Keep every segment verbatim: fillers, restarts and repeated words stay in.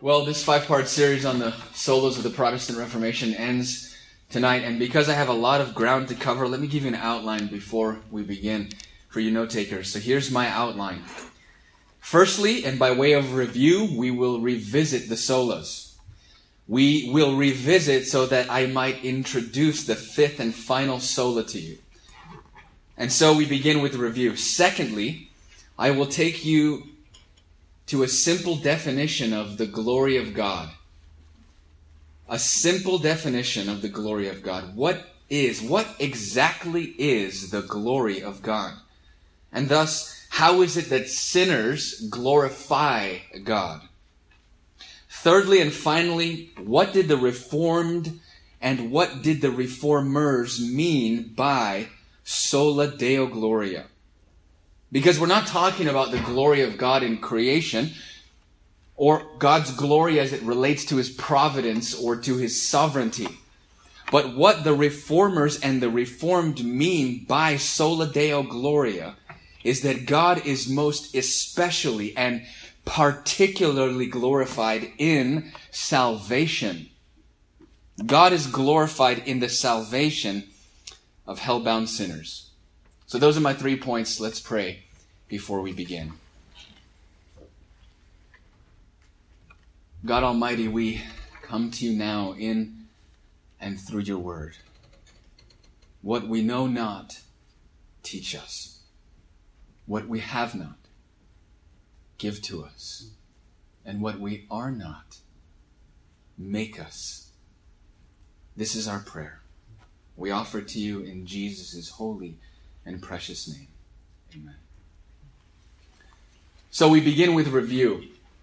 Well, this five-part series on the solas of the Protestant Reformation ends tonight, and because I have a lot of ground to cover, let me give you an outline before we begin for you note-takers. So here's my outline. Firstly, and by way of review, we will revisit the solas. We will revisit so that I might introduce the fifth and final sola to you. And so we begin with the review. Secondly, I will take you to a simple definition of the glory of God. A simple definition of the glory of God. What is, what exactly is the glory of God? And thus, how is it that sinners glorify God? Thirdly and finally, what did the Reformed and what did the Reformers mean by sola Deo Gloria? Because we're not talking about the glory of God in creation or God's glory as it relates to His providence or to His sovereignty. But what the Reformers and the Reformed mean by sola Deo Gloria is that God is most especially and particularly glorified in salvation. God is glorified in the salvation of hell-bound sinners. So those are my three points. Let's pray before we begin. God Almighty, we come to you now in and through your word. What we know not, teach us. What we have not, give to us. And what we are not, make us. This is our prayer. We offer to you in Jesus' holy and precious name. Amen. So we begin with review.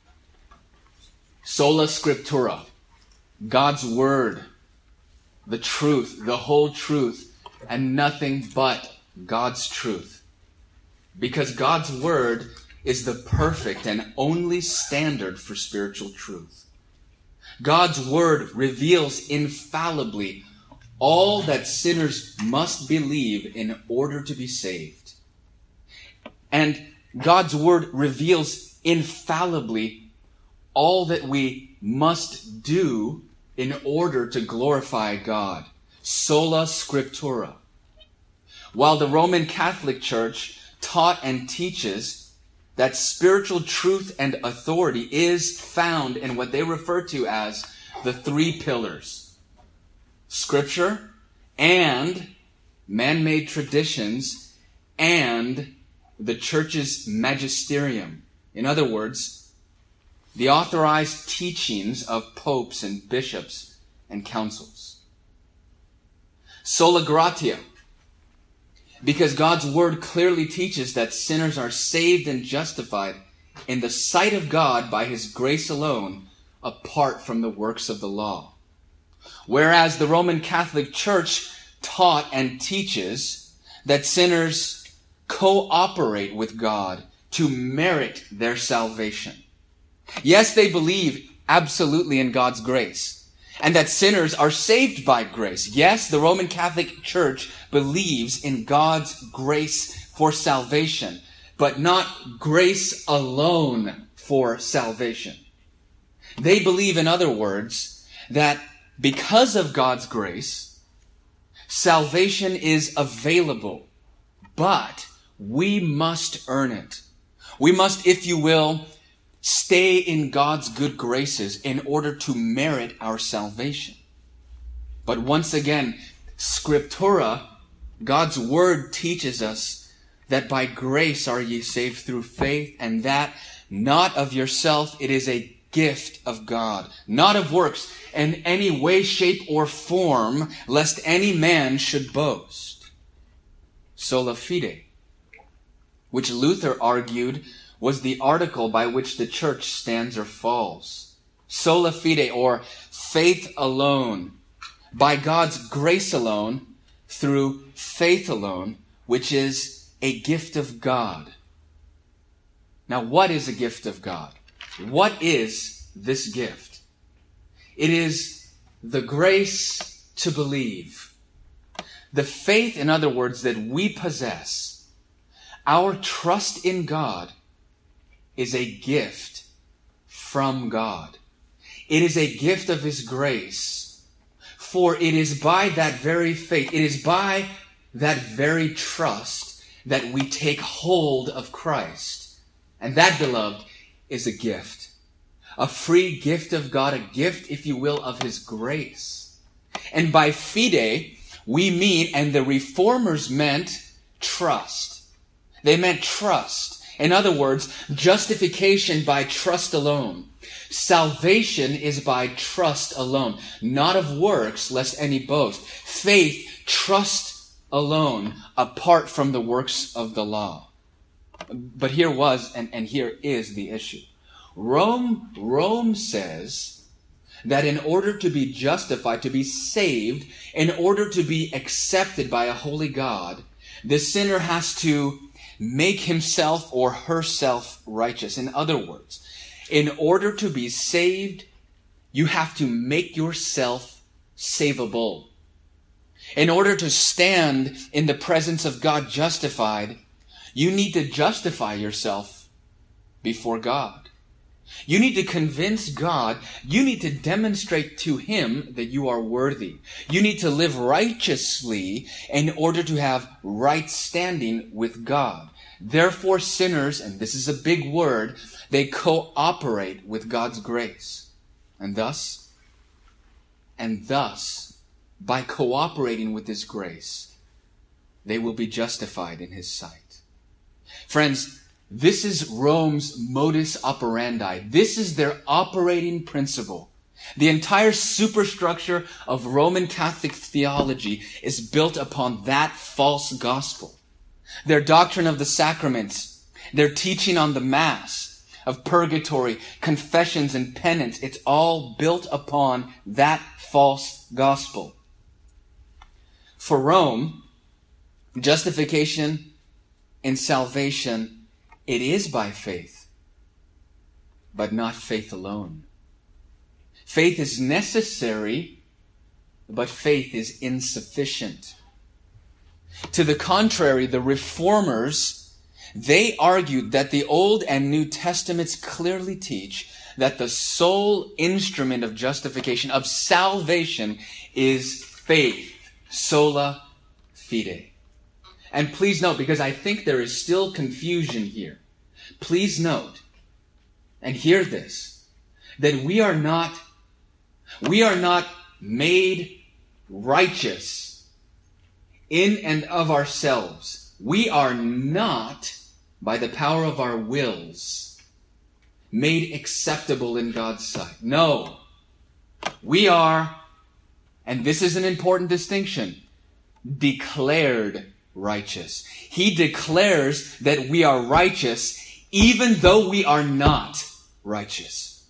Sola Scriptura. God's Word. The truth. The whole truth. And nothing but God's truth. Because God's Word is the perfect and only standard for spiritual truth. God's Word reveals infallibly all that sinners must believe in order to be saved. And God's Word reveals infallibly all that we must do in order to glorify God. Sola Scriptura. While the Roman Catholic Church taught and teaches that spiritual truth and authority is found in what they refer to as the three pillars: Scripture and man-made traditions and the church's magisterium. In other words, the authorized teachings of popes and bishops and councils. Sola Gratia, because God's Word clearly teaches that sinners are saved and justified in the sight of God by His grace alone, apart from the works of the law. Whereas the Roman Catholic Church taught and teaches that sinners cooperate with God to merit their salvation. Yes, they believe absolutely in God's grace, and that sinners are saved by grace. Yes, the Roman Catholic Church believes in God's grace for salvation, but not grace alone for salvation. They believe, in other words, that because of God's grace, salvation is available, but we must earn it. We must, if you will, stay in God's good graces in order to merit our salvation. But once again, Scriptura, God's Word, teaches us that by grace are ye saved through faith, and that not of yourself, it is a gift of God, not of works, in any way, shape, or form, lest any man should boast. Sola fide, which Luther argued was the article by which the church stands or falls. Sola fide, or faith alone, by God's grace alone, through faith alone, which is a gift of God. Now, what is a gift of God? What is this gift? It is the grace to believe. The faith, in other words, that we possess. Our trust in God is a gift from God. It is a gift of His grace. For it is by that very faith, it is by that very trust that we take hold of Christ. And that, beloved, is a gift. A free gift of God, a gift, if you will, of His grace. And by fide, we mean, and the Reformers meant, trust. They meant trust. In other words, justification by trust alone. Salvation is by trust alone, not of works, lest any boast. Faith, trust alone, apart from the works of the law. But here was, and, and here is the issue. Rome, Rome says that in order to be justified, to be saved, in order to be accepted by a holy God, the sinner has to make himself or herself righteous. In other words, in order to be saved, you have to make yourself savable. In order to stand in the presence of God justified, you need to justify yourself before God. You need to convince God, you need to demonstrate to Him that you are worthy. You need to live righteously in order to have right standing with God. Therefore, sinners, and this is a big word, they cooperate with God's grace. And thus, and thus, by cooperating with His grace, they will be justified in His sight. Friends, this is Rome's modus operandi. This is their operating principle. The entire superstructure of Roman Catholic theology is built upon that false gospel. Their doctrine of the sacraments, their teaching on the Mass, of purgatory, confessions, and penance, it's all built upon that false gospel. For Rome, justification and salvation, it is by faith, but not faith alone. Faith is necessary, but faith is insufficient. To the contrary, the Reformers, they argued that the Old and New Testaments clearly teach that the sole instrument of justification, of salvation, is faith, sola fide. And please note, because I think there is still confusion here, please note, and hear this, that we are not, we are not made righteous in and of ourselves. We are not, by the power of our wills, made acceptable in God's sight. No. We are, and this is an important distinction, declared righteous. He declares that we are righteous even though we are not righteous.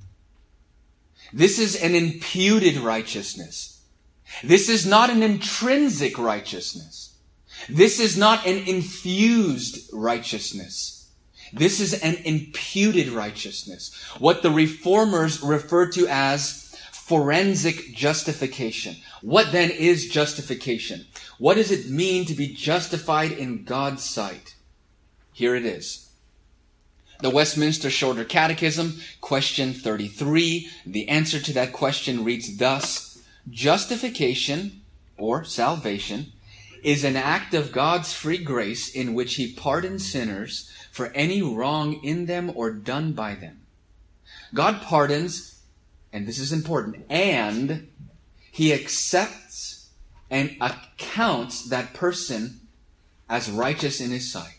This is an imputed righteousness. This is not an intrinsic righteousness. This is not an infused righteousness. This is an imputed righteousness. What the Reformers refer to as forensic justification. What then is justification? What does it mean to be justified in God's sight? Here it is. The Westminster Shorter Catechism, question thirty-three. The answer to that question reads thus: justification, or salvation, is an act of God's free grace in which He pardons sinners for any wrong in them or done by them. God pardons, and this is important, and He accepts and accounts that person as righteous in His sight.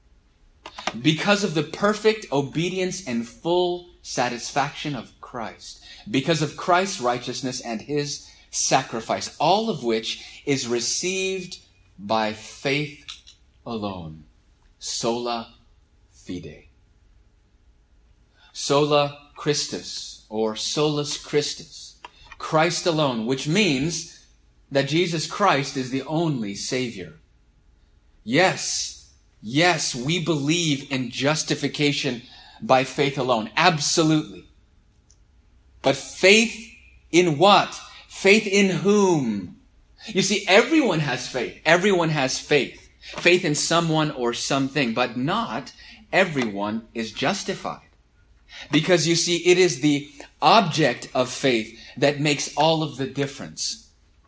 Because of the perfect obedience and full satisfaction of Christ. Because of Christ's righteousness and His sacrifice. All of which is received by faith alone. Sola fide. Sola Christus, or solus Christus. Christ alone, which means that Jesus Christ is the only Savior. Yes, yes, we believe in justification by faith alone. Absolutely. But faith in what? Faith in whom? You see, everyone has faith. Everyone has faith. Faith in someone or something, but not everyone is justified. Because you see, it is the object of faith that makes all of the difference.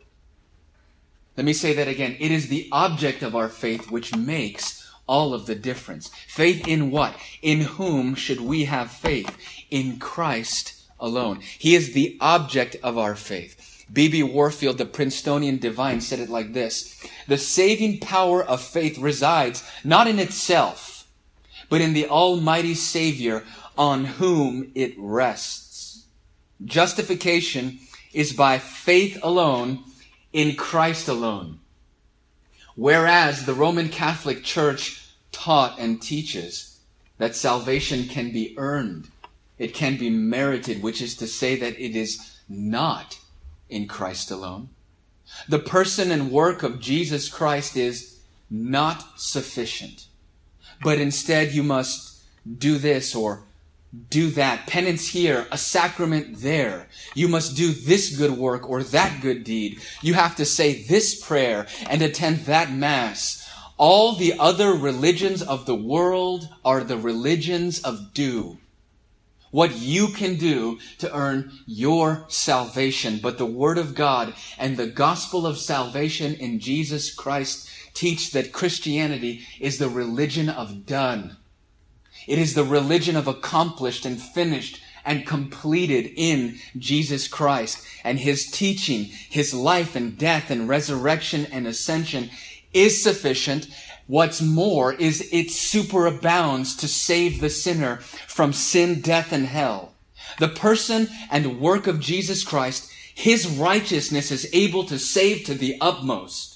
Let me say that again. It is the object of our faith which makes all of the difference. Faith in what? In whom should we have faith? In Christ alone. He is the object of our faith. B B Warfield, the Princetonian divine, said it like this: the saving power of faith resides not in itself, but in the Almighty Savior on whom it rests. Justification is by faith alone in Christ alone. Whereas the Roman Catholic Church taught and teaches that salvation can be earned, it can be merited, which is to say that it is not in Christ alone. The person and work of Jesus Christ is not sufficient, but instead you must do this or do that. Penance here, a sacrament there. You must do this good work or that good deed. You have to say this prayer and attend that mass. All the other religions of the world are the religions of do. What you can do to earn your salvation. But the Word of God and the gospel of salvation in Jesus Christ teach that Christianity is the religion of done. It is the religion of accomplished and finished and completed in Jesus Christ. And His teaching, His life and death and resurrection and ascension is sufficient. What's more is it superabounds to save the sinner from sin, death, and hell. The person and work of Jesus Christ, His righteousness is able to save to the utmost.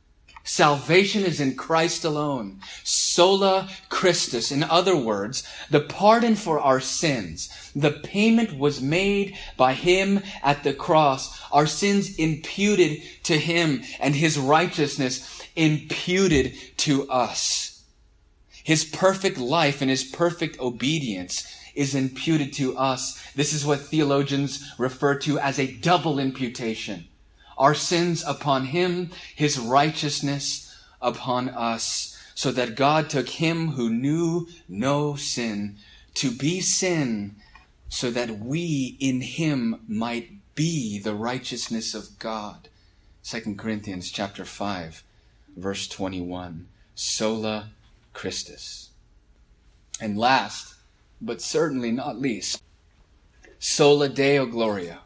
Salvation is in Christ alone. Sola Christus. In other words, the pardon for our sins. The payment was made by Him at the cross. Our sins imputed to Him and His righteousness imputed to us. His perfect life and His perfect obedience is imputed to us. This is what theologians refer to as a double imputation. Our sins upon Him, His righteousness upon us, so that God took Him who knew no sin to be sin, so that we in Him might be the righteousness of God. Second Corinthians chapter five, verse twenty-one. Sola Christus. And last, but certainly not least, Sola Deo Gloria.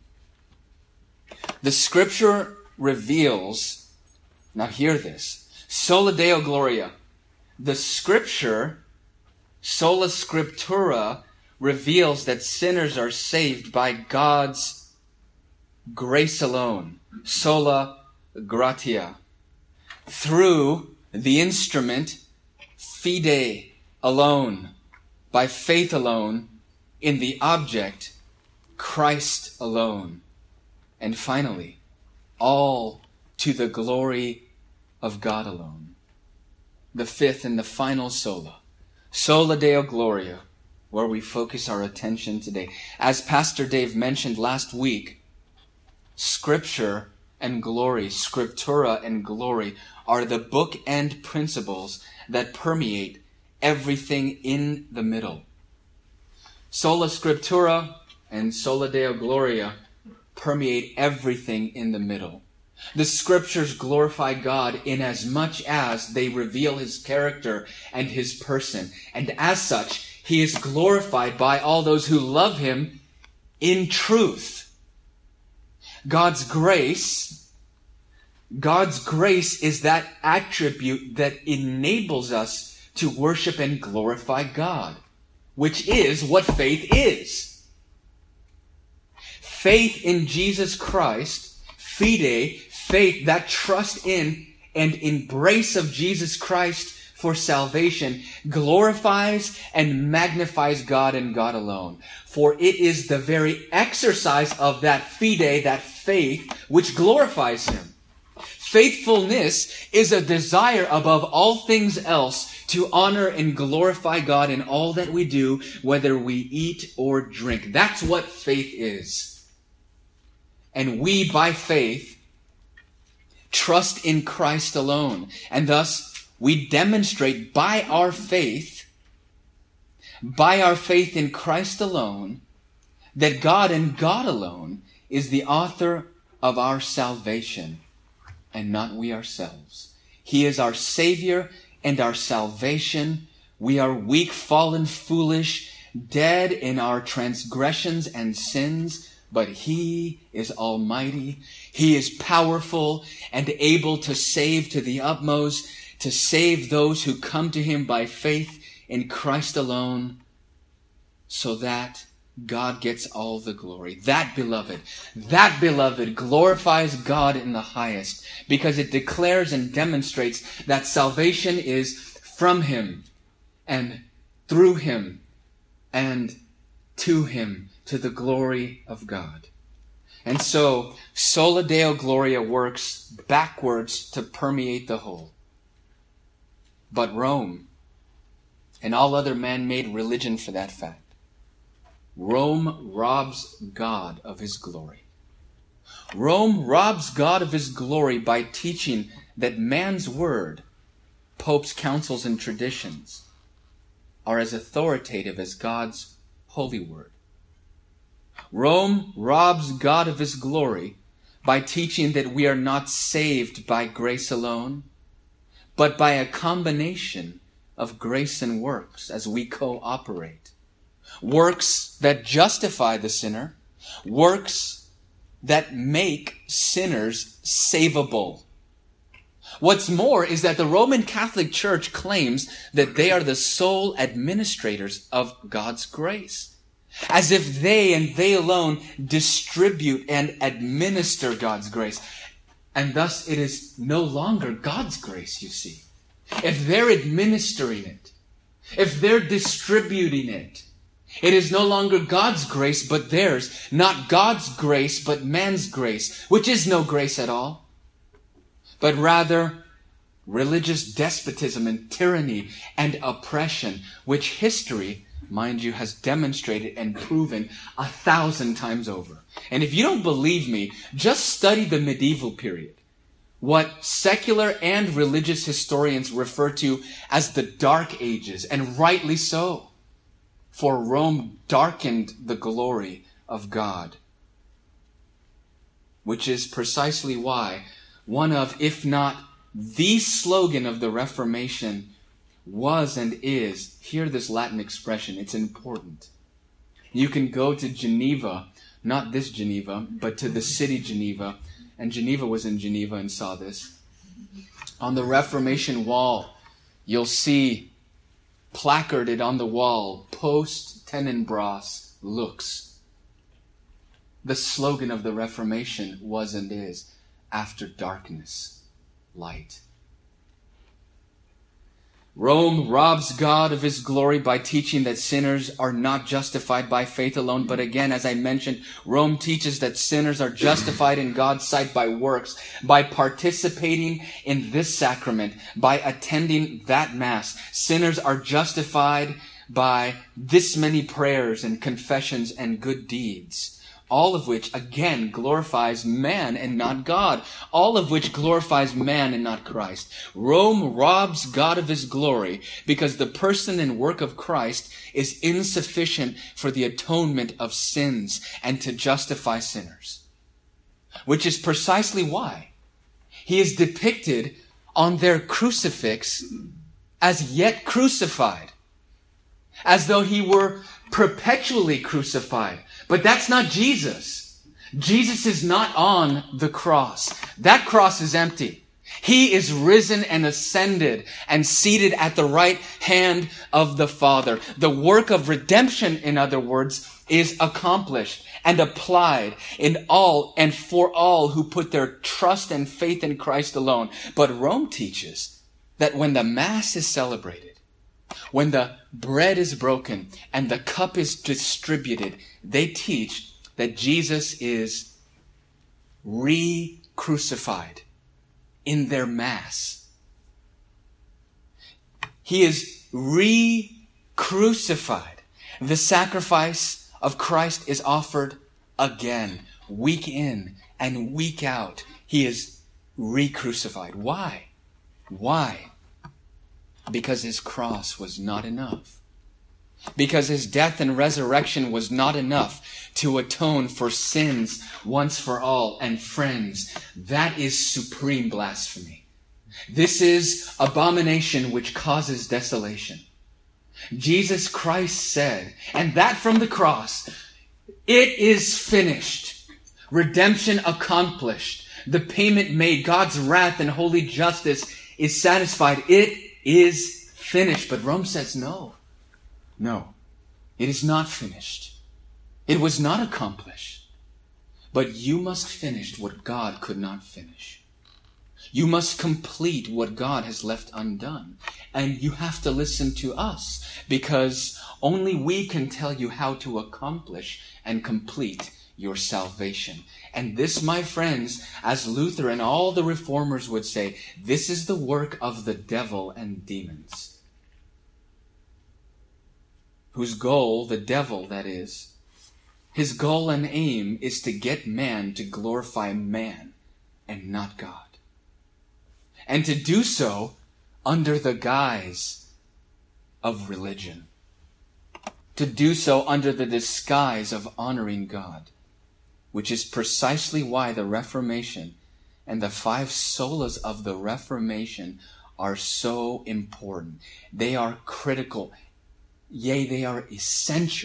The Scripture reveals, now hear this, Sola Deo Gloria. The Scripture, Sola Scriptura, reveals that sinners are saved by God's grace alone. Sola Gratia. Through the instrument, fide alone, by faith alone, in the object, Christ alone. And finally, all to the glory of God alone. The fifth and the final sola, Sola Deo Gloria, where we focus our attention today. As Pastor Dave mentioned last week, Scripture and glory, Scriptura and glory, are the bookend principles that permeate everything in the middle. Sola Scriptura and Sola Deo Gloria permeate everything in the middle. The Scriptures glorify God inasmuch as they reveal His character and His person. And as such, He is glorified by all those who love Him in truth. God's grace, God's grace is that attribute that enables us to worship and glorify God, which is what faith is. Faith in Jesus Christ, fide, faith, that trust in and embrace of Jesus Christ for salvation, glorifies and magnifies God and God alone. For it is the very exercise of that fide, that faith, which glorifies Him. Faithfulness is a desire above all things else to honor and glorify God in all that we do, whether we eat or drink. That's what faith is. And we, by faith, trust in Christ alone. And thus, we demonstrate by our faith by our faith in Christ alone, that God and God alone is the author of our salvation, and not we ourselves. He is our Savior and our salvation. We are weak, fallen, foolish, dead in our transgressions and sins, but He is almighty. He is powerful and able to save to the utmost, to save those who come to Him by faith in Christ alone, so that God gets all the glory. That, beloved, that, beloved, glorifies God in the highest, because it declares and demonstrates that salvation is from Him and through Him and to Him, to the glory of God. And so, Sola Deo Gloria works backwards to permeate the whole. But Rome, and all other man-made religion for that fact, Rome robs God of His glory. Rome robs God of His glory by teaching that man's word, popes, councils, and traditions, are as authoritative as God's holy word. Rome robs God of His glory by teaching that we are not saved by grace alone, but by a combination of grace and works as we cooperate. Works that justify the sinner, works that make sinners savable. What's more is that the Roman Catholic Church claims that they are the sole administrators of God's grace, as if they and they alone distribute and administer God's grace. And thus it is no longer God's grace, you see. If they're administering it, if they're distributing it, it is no longer God's grace but theirs, not God's grace but man's grace, which is no grace at all, but rather religious despotism and tyranny and oppression, which history, mind you, has demonstrated and proven a thousand times over. And if you don't believe me, just study the medieval period, what secular and religious historians refer to as the Dark Ages, and rightly so. For Rome darkened the glory of God, which is precisely why one of, if not the slogan of the Reformation was and is, hear this Latin expression, it's important. You can go to Geneva, not this Geneva, but to the city Geneva, and Geneva was in Geneva and saw this. On the Reformation wall, you'll see placarded on the wall, Post Tenebras Lux. The slogan of the Reformation was and is, after darkness, light. Rome robs God of His glory by teaching that sinners are not justified by faith alone. But again, as I mentioned, Rome teaches that sinners are justified in God's sight by works, by participating in this sacrament, by attending that Mass. Sinners are justified by this many prayers and confessions and good deeds. All of which, again, glorifies man and not God. All of which glorifies man and not Christ. Rome robs God of His glory because the person and work of Christ is insufficient for the atonement of sins and to justify sinners. Which is precisely why He is depicted on their crucifix as yet crucified, as though He were perpetually crucified. But that's not Jesus. Jesus is not on the cross. That cross is empty. He is risen and ascended and seated at the right hand of the Father. The work of redemption, in other words, is accomplished and applied in all and for all who put their trust and faith in Christ alone. But Rome teaches that when the Mass is celebrated, when the bread is broken and the cup is distributed, they teach that Jesus is re-crucified in their Mass. He is re-crucified. The sacrifice of Christ is offered again, week in and week out. He is re-crucified. Why? Why? Because His cross was not enough. because his death and resurrection was not enough to atone for sins once for all. And friends, that is supreme blasphemy. This is abomination which causes desolation. Jesus Christ said, and that from the cross, it is finished. Redemption accomplished. The payment made. God's wrath and holy justice is satisfied. It is finished. But Rome says no. No, it is not finished. It was not accomplished. But you must finish what God could not finish. You must complete what God has left undone. And you have to listen to us, because only we can tell you how to accomplish and complete your salvation. And this, my friends, as Luther and all the reformers would say, this is the work of the devil and demons, whose goal, the devil that is, his goal and aim is to get man to glorify man and not God. And to do so under the guise of religion. To do so under the disguise of honoring God. Which is precisely why the Reformation and the five solas of the Reformation are so important. They are critical. Yea, they are essential.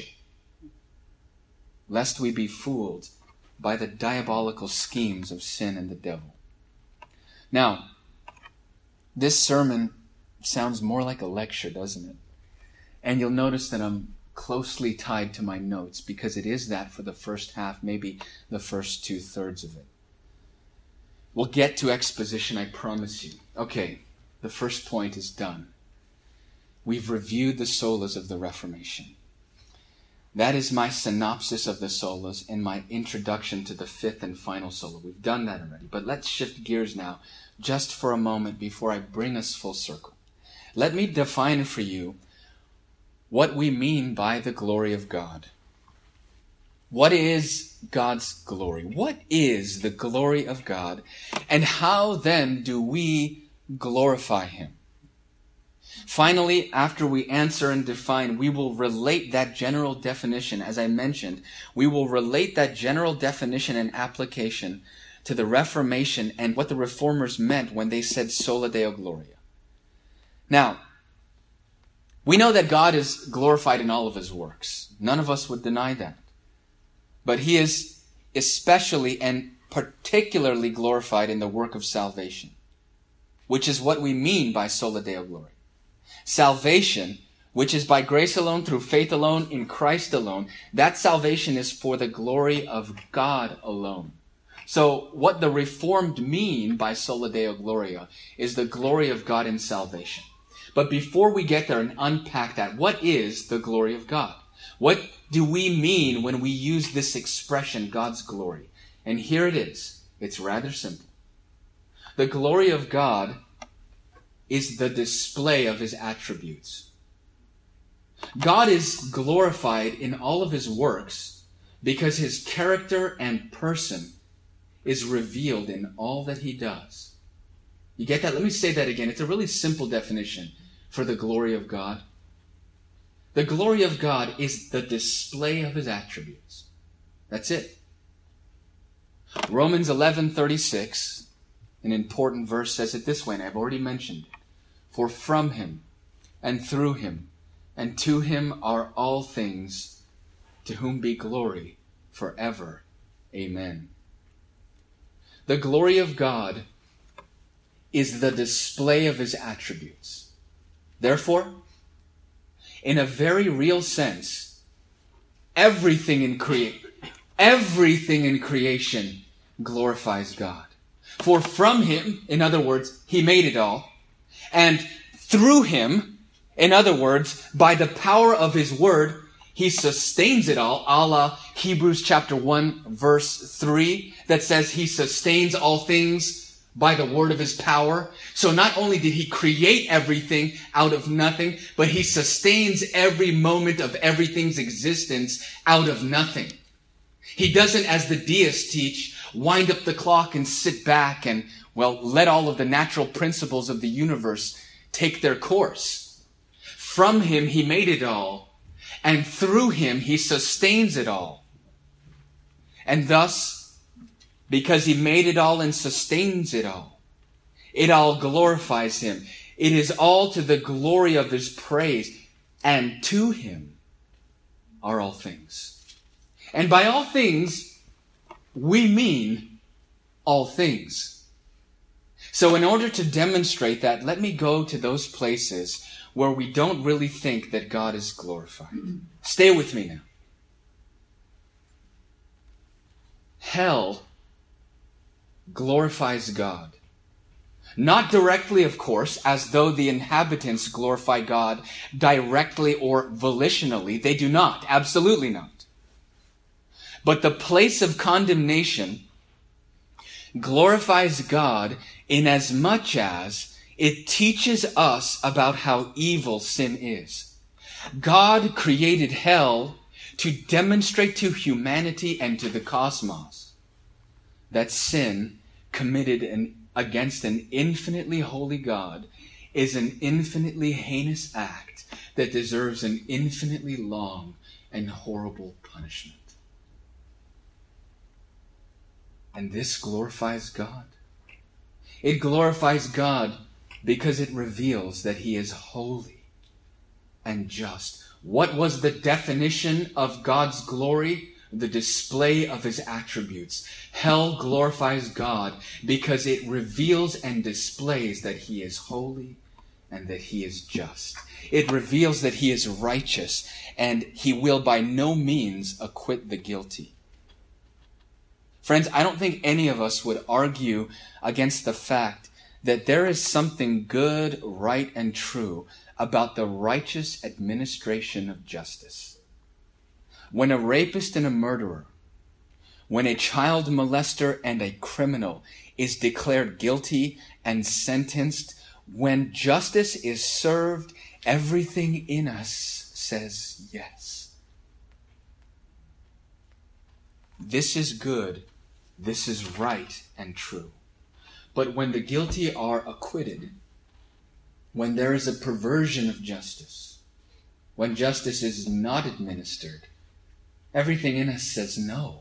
Lest we be fooled by the diabolical schemes of sin and the devil. Now, this sermon sounds more like a lecture, doesn't it? And you'll notice that I'm closely tied to my notes, because it is that for the first half, maybe the first two-thirds of it. We'll get to exposition, I promise you. Okay, the first point is done. We've reviewed the solas of the Reformation. That is my synopsis of the solas and my introduction to the fifth and final sola. We've done that already. But let's shift gears now, just for a moment before I bring us full circle. Let me define for you what we mean by the glory of God. What is God's glory? What is the glory of God? And how then do we glorify Him? Finally, after we answer and define, we will relate that general definition. As I mentioned, we will relate that general definition and application to the Reformation and what the Reformers meant when they said sola Deo Gloria. Now, we know that God is glorified in all of His works. None of us would deny that. But He is especially and particularly glorified in the work of salvation, which is what we mean by sola Deo Gloria. Salvation, which is by grace alone, through faith alone, in Christ alone, that salvation is for the glory of God alone. So what the Reformed mean by sola Deo Gloria is the glory of God in salvation. But before we get there and unpack that, what is the glory of God? What do we mean when we use this expression, God's glory? And here it is. It's rather simple. The glory of God is the display of His attributes. God is glorified in all of His works because His character and person is revealed in all that He does. You get that? Let me say that again. It's a really simple definition for the glory of God. The glory of God is the display of His attributes. That's it. Romans eleven thirty-six, an important verse, says it this way, and I've already mentioned it. For from Him, and through Him, and to Him are all things, to whom be glory forever. Amen. The glory of God is the display of His attributes. Therefore, in a very real sense, everything in crea- everything in creation glorifies God. For from Him, in other words, He made it all, and through Him, in other words, by the power of His word, He sustains it all, a la Hebrews chapter one, verse three, that says He sustains all things by the word of His power. So not only did He create everything out of nothing, but He sustains every moment of everything's existence out of nothing. He doesn't, as the deists teach, wind up the clock and sit back and, well, let all of the natural principles of the universe take their course. From Him, He made it all. And through him, he sustains it all. And thus, because he made it all and sustains it all, it all glorifies him. It is all to the glory of his praise. And to him are all things. And by all things, we mean all things. So in order to demonstrate that, let me go to those places where we don't really think that God is glorified. Stay with me now. Hell glorifies God. Not directly, of course, as though the inhabitants glorify God directly or volitionally. They do not. Absolutely not. But the place of condemnation glorifies God inasmuch as it teaches us about how evil sin is. God created hell to demonstrate to humanity and to the cosmos that sin committed an, against an infinitely holy God is an infinitely heinous act that deserves an infinitely long and horrible punishment. And this glorifies God. It glorifies God because it reveals that he is holy and just. What was the definition of God's glory? The display of his attributes. Hell glorifies God because it reveals and displays that he is holy and that he is just. It reveals that he is righteous and he will by no means acquit the guilty. Friends, I don't think any of us would argue against the fact that there is something good, right, and true about the righteous administration of justice. When a rapist and a murderer, when a child molester and a criminal is declared guilty and sentenced, when justice is served, everything in us says yes. This is good, this is right and true. But when the guilty are acquitted, when there is a perversion of justice, when justice is not administered, everything in us says no.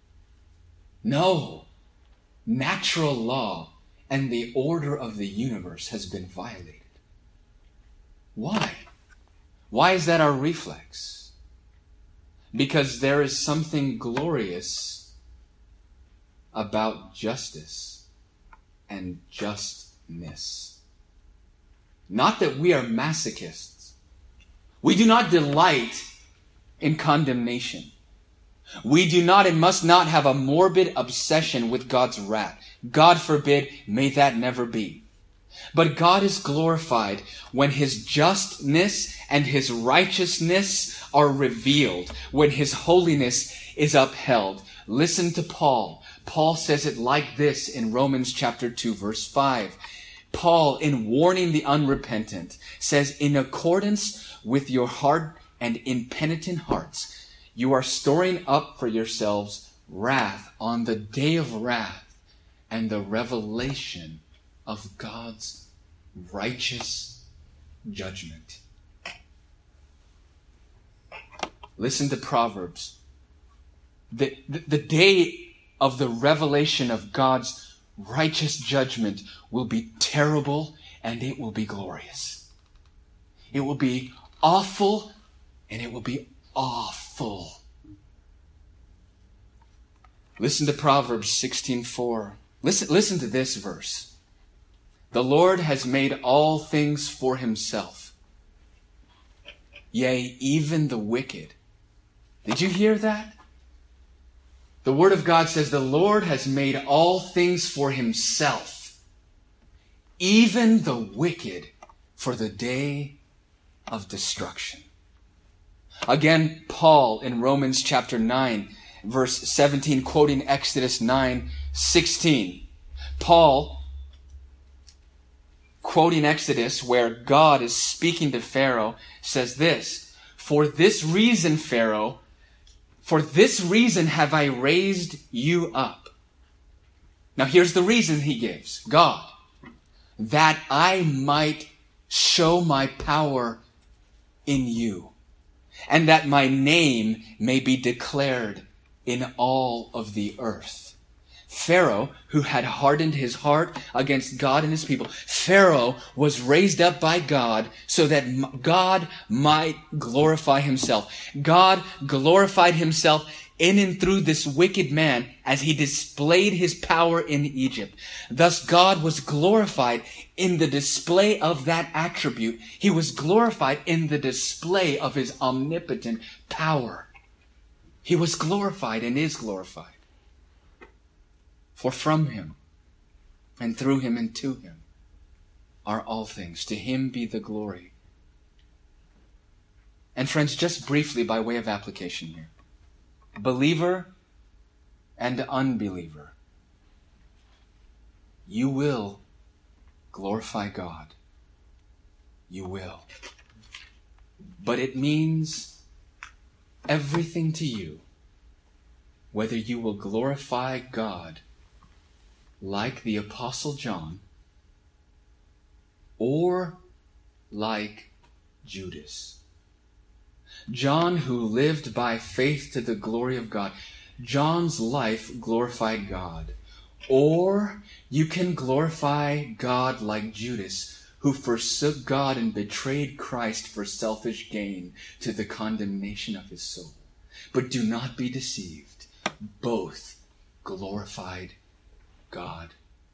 No. Natural law and the order of the universe has been violated. Why? Why is that our reflex? Because there is something glorious about justice and justness. Not that we are masochists. We do not delight in condemnation. We do not and must not have a morbid obsession with God's wrath. God forbid, may that never be. But God is glorified when his justness and his righteousness are revealed, when his holiness is upheld. Listen to Paul. Paul says it like this in Romans chapter two, verse five. Paul, in warning the unrepentant, says, in accordance with your hard and impenitent hearts, you are storing up for yourselves wrath on the day of wrath and the revelation of God's righteous judgment. Listen to Proverbs. The, the, the day of the revelation of God's righteous judgment will be terrible and it will be glorious. It will be awful and it will be awful. Listen to Proverbs sixteen four. Listen, listen to this verse. The Lord has made all things for himself. Yea, even the wicked. Did you hear that? The Word of God says the Lord has made all things for himself, even the wicked for the day of destruction. Again, Paul in Romans chapter nine, verse seventeen, quoting Exodus nine sixteen. Paul, quoting Exodus, where God is speaking to Pharaoh, says this, For this reason, Pharaoh, for this reason have I raised you up. Now here's the reason he gives, God, that I might show my power in you, and that my name may be declared in all of the earth. Pharaoh, who had hardened his heart against God and his people, Pharaoh was raised up by God so that God might glorify himself. God glorified himself in and through this wicked man as he displayed his power in Egypt. Thus God was glorified in the display of that attribute. He was glorified in the display of his omnipotent power. He was glorified and is glorified. For from him, and through him, and to him, are all things. To him be the glory. And friends, just briefly by way of application here. Believer and unbeliever, you will glorify God. You will. But it means everything to you, whether you will glorify God like the Apostle John, or like Judas. John, who lived by faith to the glory of God. John's life glorified God. Or you can glorify God like Judas, who forsook God and betrayed Christ for selfish gain to the condemnation of his soul. But do not be deceived. Both glorified God.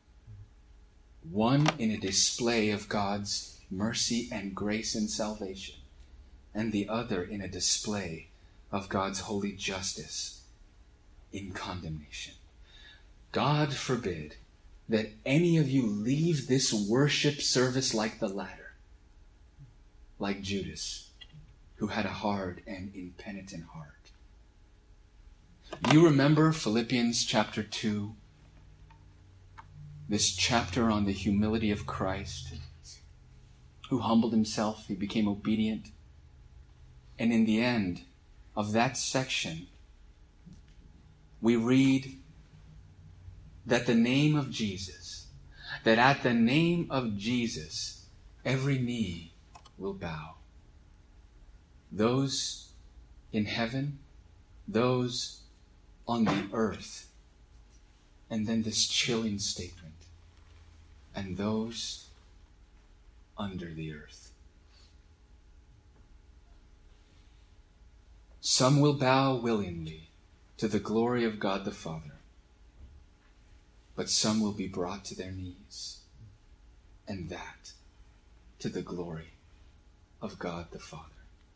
One in a display of God's mercy and grace and salvation, and the other in a display of God's holy justice in condemnation. God forbid that any of you leave this worship service like the latter, like Judas, who had a hard and impenitent heart. You remember Philippians chapter two? This chapter on the humility of Christ, who humbled himself, he became obedient. And in the end of that section, we read that the name of Jesus, that at the name of Jesus, every knee will bow. Those in heaven, those on the earth, and then this chilling statement, and those under the earth. Some will bow willingly to the glory of God the Father, but some will be brought to their knees, and that to the glory of God the Father.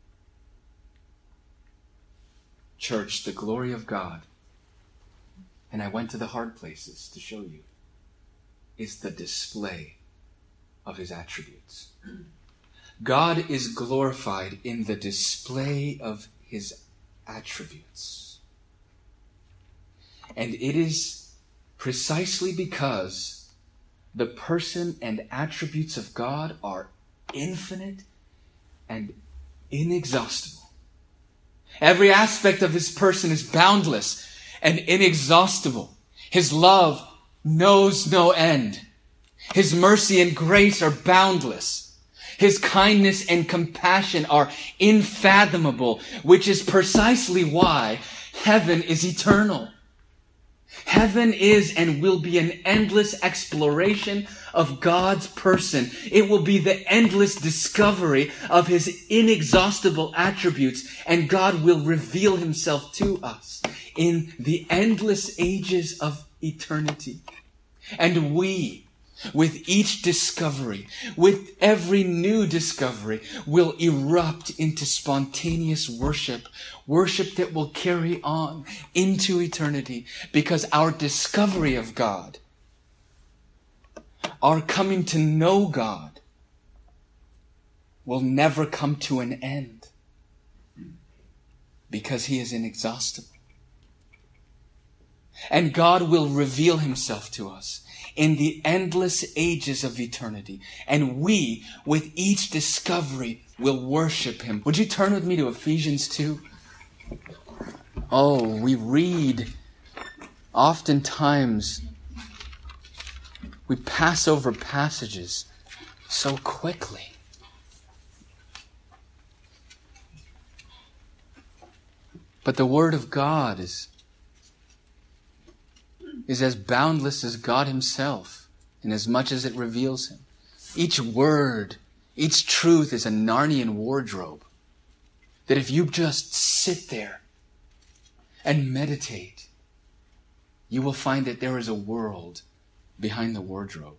Church, the glory of God, and I went to the hard places to show you, is the display of his attributes. God is glorified in the display of his attributes. And it is precisely because the person and attributes of God are infinite and inexhaustible. Every aspect of his person is boundless and inexhaustible. His love knows no end. His mercy and grace are boundless. His kindness and compassion are unfathomable, which is precisely why heaven is eternal. Heaven is and will be an endless exploration of God's person. It will be the endless discovery of his inexhaustible attributes, and God will reveal himself to us in the endless ages of eternity. And we, with each discovery, with every new discovery, will erupt into spontaneous worship, worship that will carry on into eternity, because our discovery of God, our coming to know God, will never come to an end, because he is inexhaustible. And God will reveal himself to us in the endless ages of eternity. And we, with each discovery, will worship him. Would you turn with me to Ephesians two? Oh, we read, oftentimes, we pass over passages so quickly. But the Word of God is, is as boundless as God Himself, in as much as it reveals Him. Each word, each truth is a Narnian wardrobe that if you just sit there and meditate, you will find that there is a world behind the wardrobe.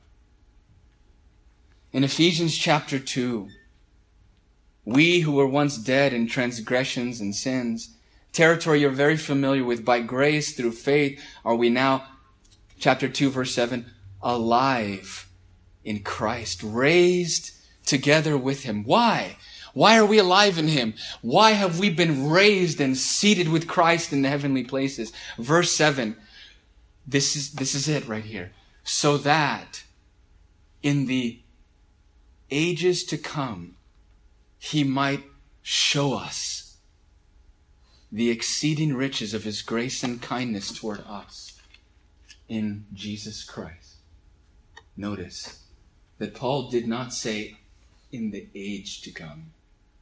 In Ephesians chapter two, we who were once dead in transgressions and sins, territory you're very familiar with, by grace through faith are we now, chapter two, verse seven, alive in Christ, raised together with Him. Why? Why are we alive in Him? Why have we been raised and seated with Christ in the heavenly places? Verse seven, this is, this is it right here. So that in the ages to come, He might show us the exceeding riches of His grace and kindness toward us in Jesus Christ. Notice that Paul did not say in the age to come,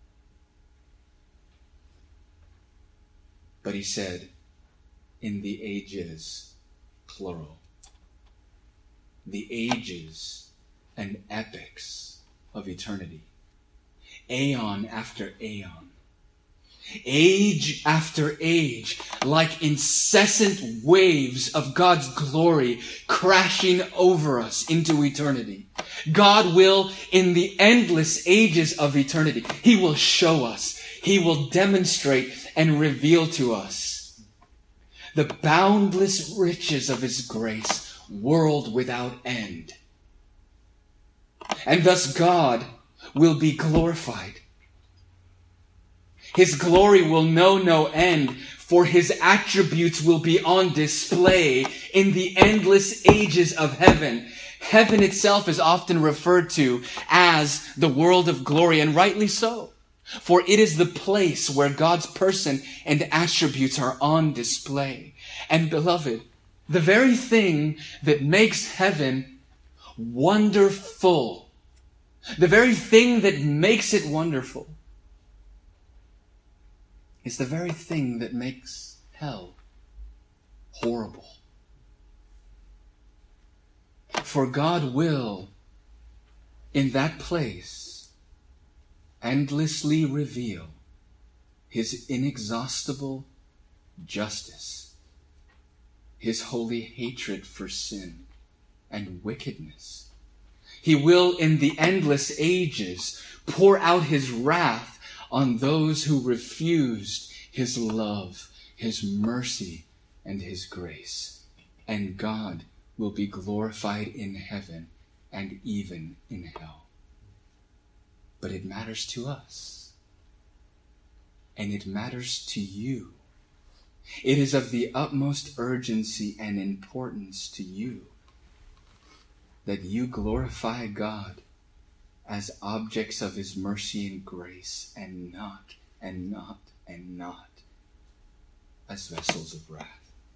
but he said in the ages, plural. The ages and epochs of eternity. Aeon after aeon. Age after age, like incessant waves of God's glory crashing over us into eternity. God will, in the endless ages of eternity, He will show us, He will demonstrate and reveal to us the boundless riches of His grace, world without end. And thus God will be glorified. His glory will know no end, for His attributes will be on display in the endless ages of heaven. Heaven itself is often referred to as the world of glory, and rightly so. For it is the place where God's person and attributes are on display. And beloved, the very thing that makes heaven wonderful, the very thing that makes it wonderful, is the very thing that makes hell horrible. For God will, in that place, endlessly reveal His inexhaustible justice, His holy hatred for sin and wickedness. He will, in the endless ages, pour out His wrath on those who refused His love, His mercy, and His grace. And God will be glorified in heaven and even in hell. But it matters to us. And it matters to you. It is of the utmost urgency and importance to you that you glorify God as objects of His mercy and grace, and not, and not, and not as vessels of wrath.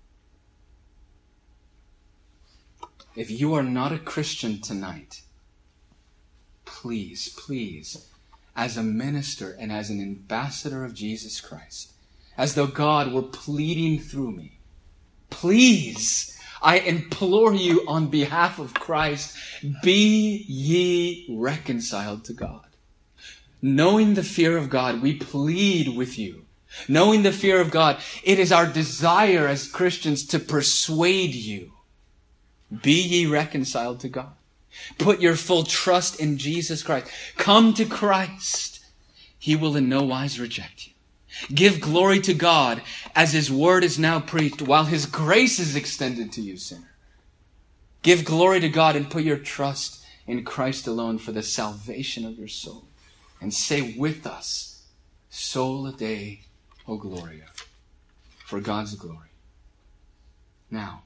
If you are not a Christian tonight, please, please, as a minister and as an ambassador of Jesus Christ, as though God were pleading through me, please, I implore you on behalf of Christ, be ye reconciled to God. Knowing the fear of God, we plead with you. Knowing the fear of God, it is our desire as Christians to persuade you. Be ye reconciled to God. Put your full trust in Jesus Christ. Come to Christ. He will in no wise reject you. Give glory to God as His word is now preached, while His grace is extended to you, sinner. Give glory to God and put your trust in Christ alone for the salvation of your soul. And say with us, Soli Deo Gloria, for God's glory. Now,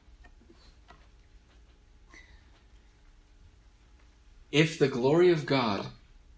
if the glory of God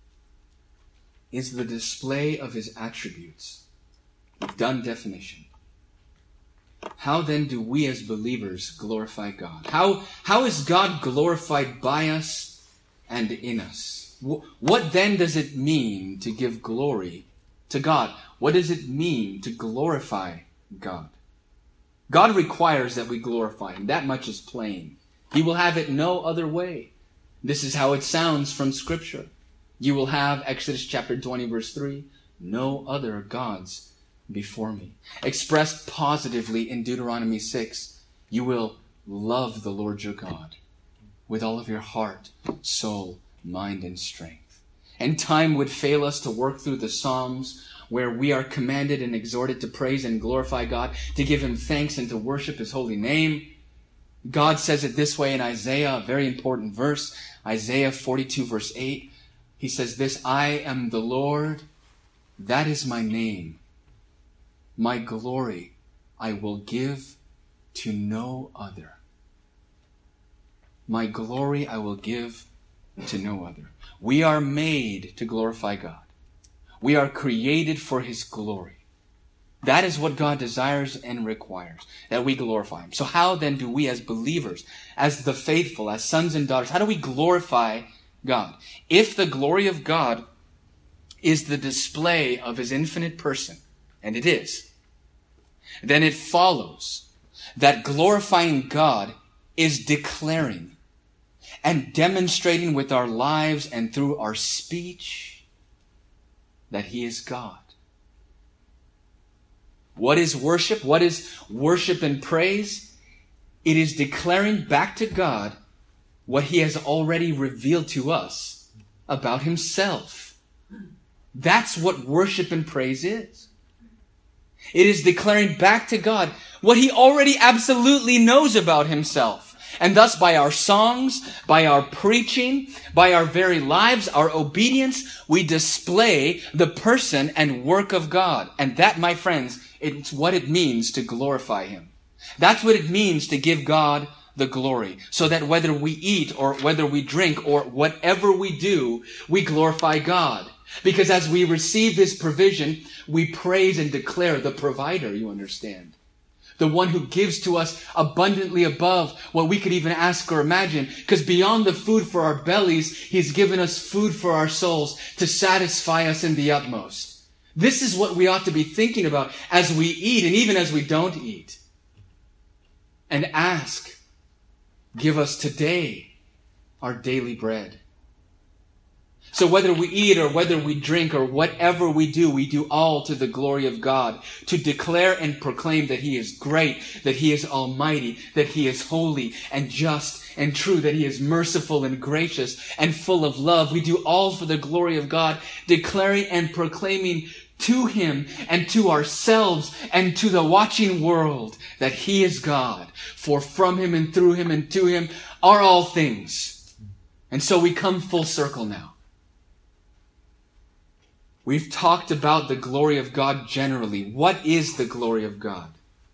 is the display of His attributes, we've done definition. How then do we as believers glorify God? How, how is God glorified by us and in us? What then does it mean to give glory to God? What does it mean to glorify God. God requires that we glorify him. That much is plain. He will have it no other way. This is how it sounds from Scripture. You will have, Exodus chapter twenty, verse three, no other gods before me. Expressed positively in Deuteronomy six, you will love the Lord your God with all of your heart, soul, mind, and strength. And time would fail us to work through the Psalms where we are commanded and exhorted to praise and glorify God, to give him thanks and to worship his holy name. God says it this way in Isaiah, a very important verse, Isaiah forty-two, verse eight. He says this, I am the Lord, that is my name. My glory I will give to no other. My glory I will give to no other. We are made to glorify God. We are created for his glory. That is what God desires and requires, that we glorify him. So how then do we as believers, as the faithful, as sons and daughters, how do we glorify God? If the glory of God is the display of his infinite person, and it is, then it follows that glorifying God is declaring and demonstrating with our lives and through our speech that he is God. What is worship? What is worship and praise? It is declaring back to God what he has already revealed to us about himself. That's what worship and praise is. It is declaring back to God what he already absolutely knows about himself. And thus by our songs, by our preaching, by our very lives, our obedience, we display the person and work of God. And that, my friends, it's what it means to glorify him. That's what it means to give God the glory. So that whether we eat or whether we drink or whatever we do, we glorify God. Because as we receive his provision, we praise and declare the provider, you understand. The one who gives to us abundantly above what we could even ask or imagine. Because beyond the food for our bellies, he's given us food for our souls to satisfy us in the utmost. This is what we ought to be thinking about as we eat and even as we don't eat. And ask, give us today our daily bread. So whether we eat or whether we drink or whatever we do, we do all to the glory of God, to declare and proclaim that he is great, that he is almighty, that he is holy and just and true, that he is merciful and gracious and full of love. We do all for the glory of God, declaring and proclaiming to him and to ourselves and to the watching world that he is God. For from him and through him and to him are all things. And so we come full circle now. We've talked about the glory of God generally. What is the glory of God?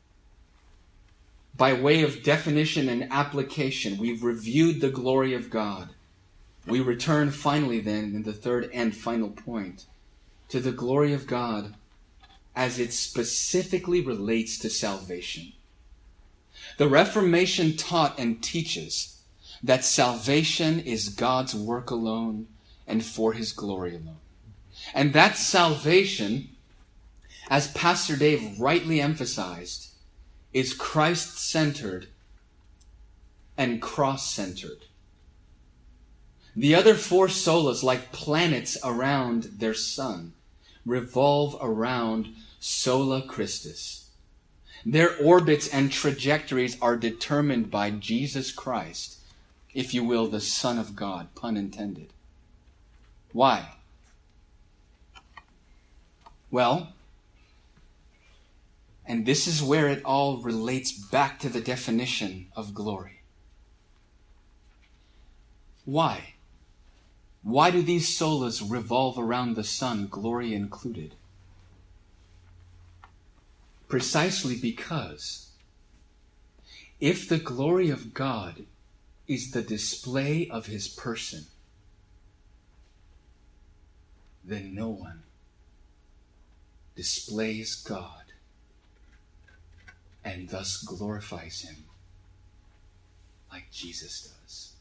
By way of definition and application, we've reviewed the glory of God. We return finally then, in the third and final point, to the glory of God as it specifically relates to salvation. The Reformation taught and teaches that salvation is God's work alone and for his glory alone. And that salvation, as Pastor Dave rightly emphasized, is Christ-centered and cross-centered. The other four solas, like planets around their sun, revolve around sola Christus. Their orbits and trajectories are determined by Jesus Christ, if you will, the Son of God, pun intended. Why? Well, and this is where it all relates back to the definition of glory. Why? Why do these solas revolve around the sun, glory included? Precisely because if the glory of God is the display of his person, then no one displays God and thus glorifies him like Jesus does.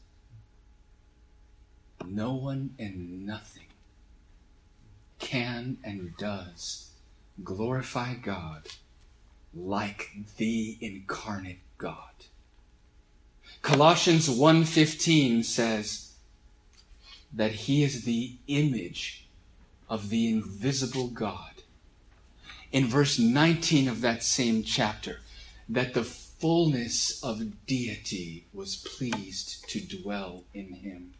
No one and nothing can and does glorify God like the incarnate God. Colossians one fifteen says that he is the image of the invisible God. In verse nineteen of that same chapter, that the fullness of deity was pleased to dwell in him.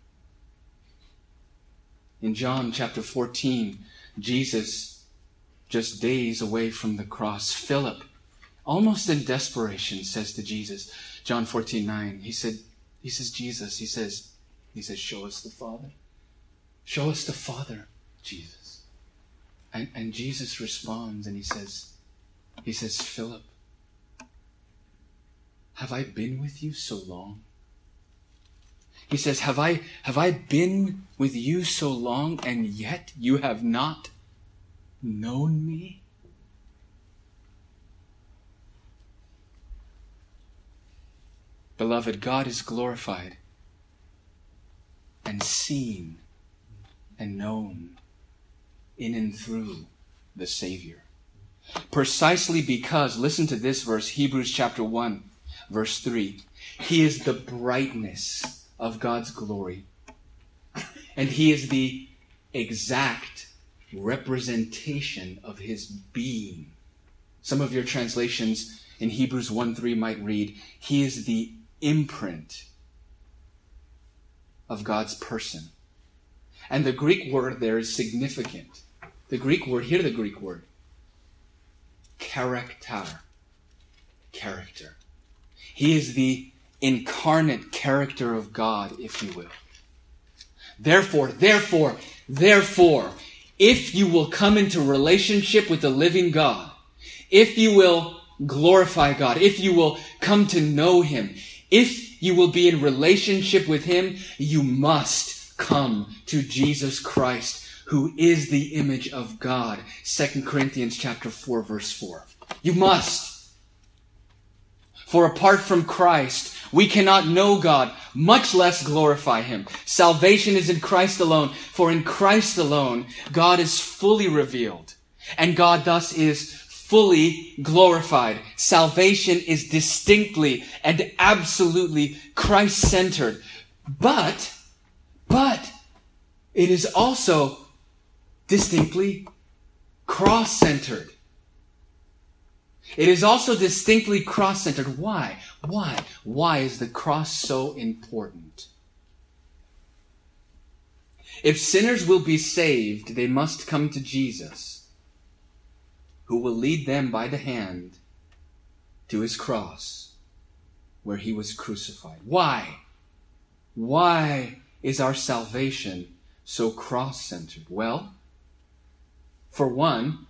In John chapter fourteen, Jesus, just days away from the cross, Philip, almost in desperation, says to Jesus, John fourteen nine, he said, he says, Jesus, he says, he says, show us the Father. Show us the Father, Jesus. And, and Jesus responds and he says, he says, Philip, have I been with you so long? He says, have I, have I been with you so long and yet you have not known me? Beloved, God is glorified and seen and known in and through the Savior. Precisely because, listen to this verse, Hebrews chapter one, verse three. He is the brightness of God's glory, and he is the exact representation of his being. Some of your translations in Hebrews one three might read, he is the imprint of God's person. And the Greek word there is significant. The Greek word, hear the Greek word. Character. Character. He is the incarnate character of God, if you will. Therefore, therefore, therefore, if you will come into relationship with the living God, if you will glorify God, if you will come to know him, if you will be in relationship with him, you must come to Jesus Christ, who is the image of God. Second Corinthians chapter four, verse four. You must. For apart from Christ, we cannot know God, much less glorify him. Salvation is in Christ alone, for in Christ alone, God is fully revealed, and God thus is fully glorified. Salvation is distinctly and absolutely Christ-centered. But, but, it is also distinctly cross-centered. It is also distinctly cross-centered. Why? Why? Why is the cross so important? If sinners will be saved, they must come to Jesus, who will lead them by the hand to his cross, where he was crucified. Why? Why is our salvation so cross-centered? Well, for one,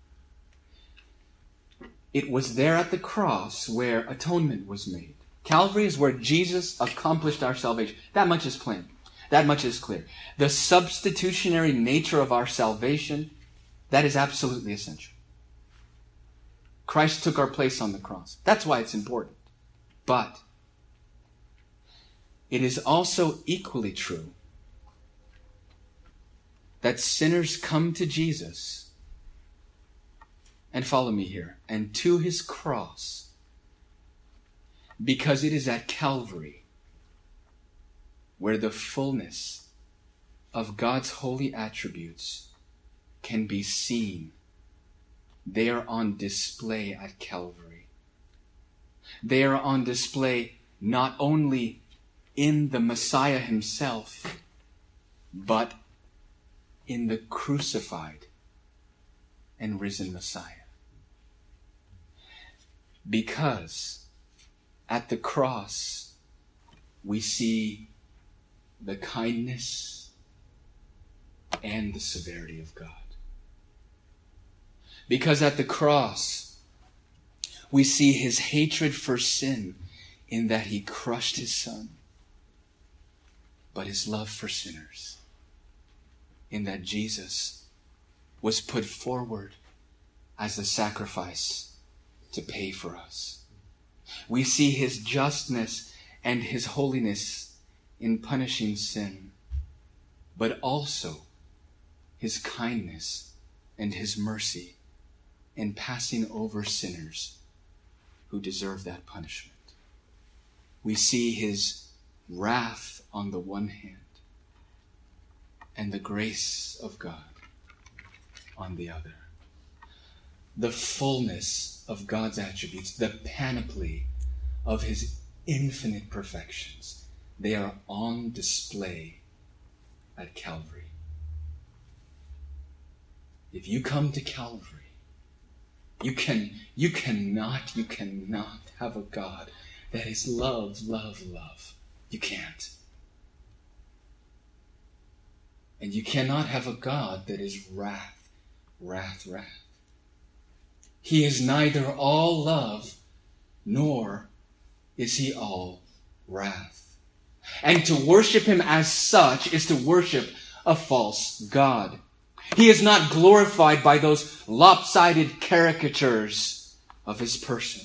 it was there at the cross where atonement was made. Calvary is where Jesus accomplished our salvation. That much is plain. That much is clear. The substitutionary nature of our salvation, that is absolutely essential. Christ took our place on the cross. That's why it's important. But it is also equally true that sinners come to Jesus, and follow me here, and to his cross, because it is at Calvary where the fullness of God's holy attributes can be seen. They are on display at Calvary. They are on display not only in the Messiah himself, but in the crucified and risen Messiah. Because at the cross we see the kindness and the severity of God. Because at the cross we see his hatred for sin in that he crushed his son, but his love for sinners in that Jesus was put forward as the sacrifice to pay for us. We see his justness and his holiness in punishing sin, but also his kindness and his mercy in passing over sinners who deserve that punishment. We see his wrath on the one hand and the grace of God on the other. The fullness of God's attributes, the panoply of his infinite perfections, they are on display at Calvary. If you come to Calvary, you can you cannot, you cannot have a God that is love, love, love. You can't. And you cannot have a God that is wrath, wrath, wrath. He is neither all love, nor is he all wrath. And to worship him as such is to worship a false God. He is not glorified by those lopsided caricatures of his person.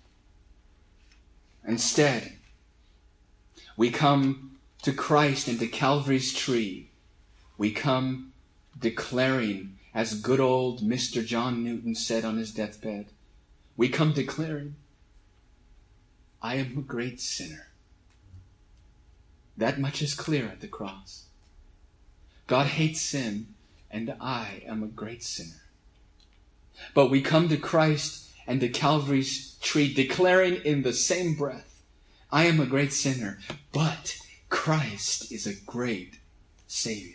Instead, we come to Christ and to Calvary's tree. We come declaring, as good old Mister John Newton said on his deathbed, we come declaring, I am a great sinner. That much is clear at the cross. God hates sin, and I am a great sinner. But we come to Christ and to Calvary's tree declaring in the same breath, I am a great sinner, but Christ is a great Savior.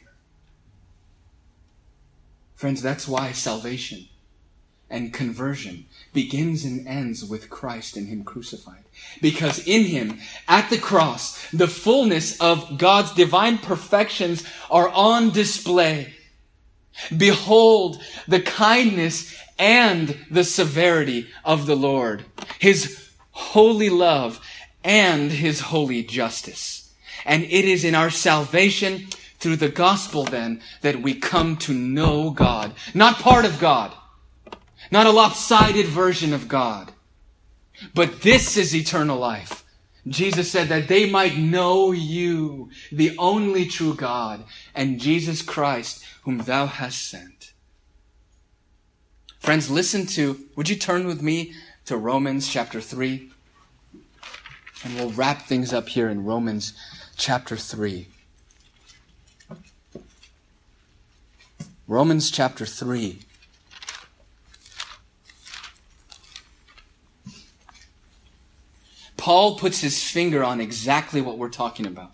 Friends, that's why salvation and conversion begins and ends with Christ and him crucified. Because in him, at the cross, the fullness of God's divine perfections are on display. Behold the kindness and the severity of the Lord, his holy love and his holy justice. And it is in our salvation through the gospel then that we come to know God. Not part of God. Not a lopsided version of God. But this is eternal life. Jesus said that they might know you, the only true God, and Jesus Christ, whom thou hast sent. Friends, listen to, would you turn with me to Romans chapter three? And we'll wrap things up here in Romans chapter three. Romans chapter three. Paul puts his finger on exactly what we're talking about.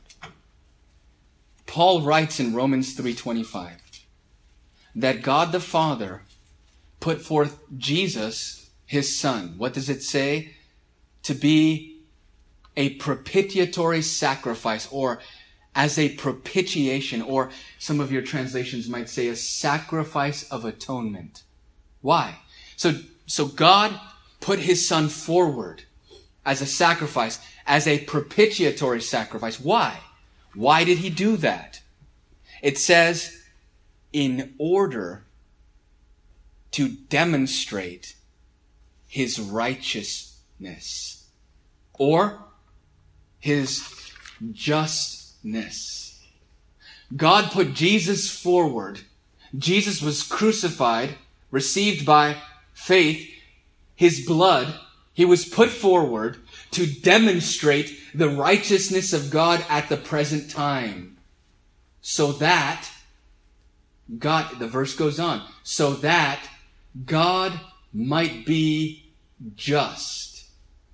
Paul writes in Romans three twenty-five that God the Father put forth Jesus, his Son. What does it say? To be a propitiatory sacrifice, or as a propitiation, or some of your translations might say a sacrifice of atonement. Why? So, so God put his Son forward as a sacrifice, as a propitiatory sacrifice. Why? Why did he do that? It says, in order to demonstrate his righteousness, or his justness. God put Jesus forward. Jesus was crucified, received by faith, his blood. He was put forward to demonstrate the righteousness of God at the present time. So that God, the verse goes on, so that God might be just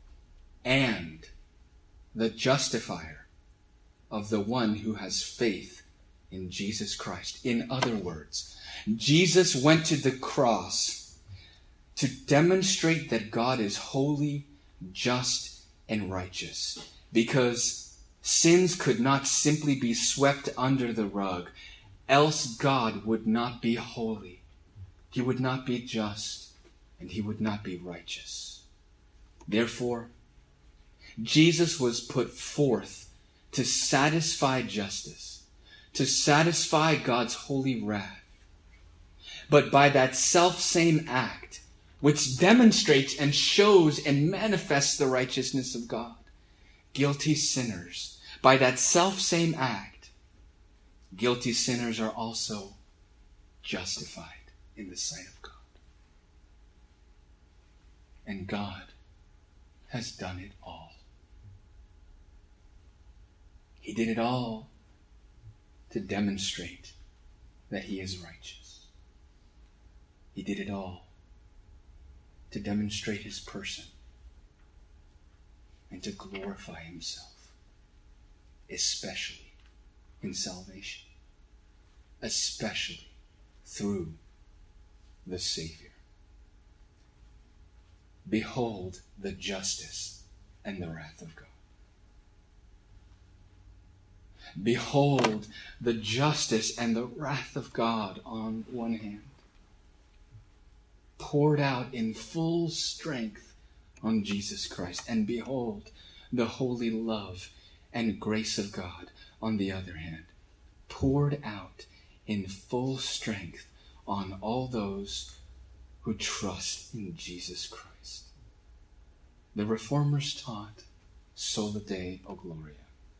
and the justifier of the one who has faith in Jesus Christ. In other words, Jesus went to the cross to demonstrate that God is holy, just, and righteous, because sins could not simply be swept under the rug, else God would not be holy, he would not be just, and he would not be righteous. Therefore, Jesus was put forth to satisfy justice, to satisfy God's holy wrath. But by that self-same act, which demonstrates and shows and manifests the righteousness of God, guilty sinners, by that self-same act, guilty sinners are also justified in the sight of God. And God has done it all. He did it all to demonstrate that he is righteous. He did it all to demonstrate his person and to glorify himself, especially in salvation, especially through the Savior. Behold the justice and the wrath of God. Behold the justice and the wrath of God on one hand, poured out in full strength on Jesus Christ. And behold the holy love and grace of God on the other hand, poured out in full strength on all those who trust in Jesus Christ. The Reformers taught sola Deo Gloria.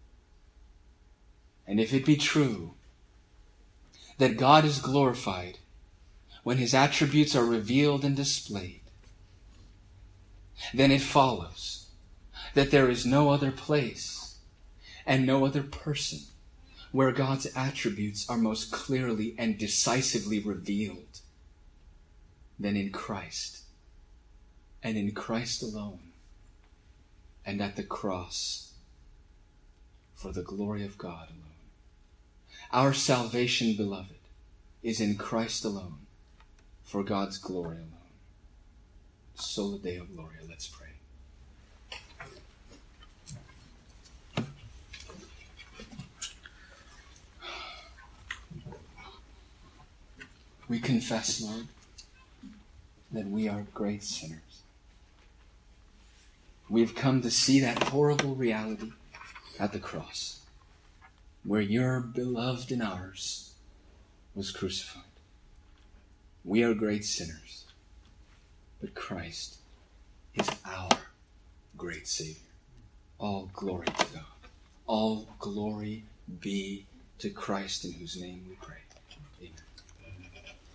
And if it be true that God is glorified when his attributes are revealed and displayed, then it follows that there is no other place and no other person where God's attributes are most clearly and decisively revealed than in Christ, and in Christ alone, and at the cross for the glory of God alone. Our salvation, beloved, is in Christ alone, for God's glory alone. Sola Deo Gloria. Let's pray. We confess, Lord, that we are great sinners. We've come to see that horrible reality at the cross, where your beloved and ours was crucified. We are great sinners, but Christ is our great Savior. All glory to God. All glory be to Christ, in whose name we pray.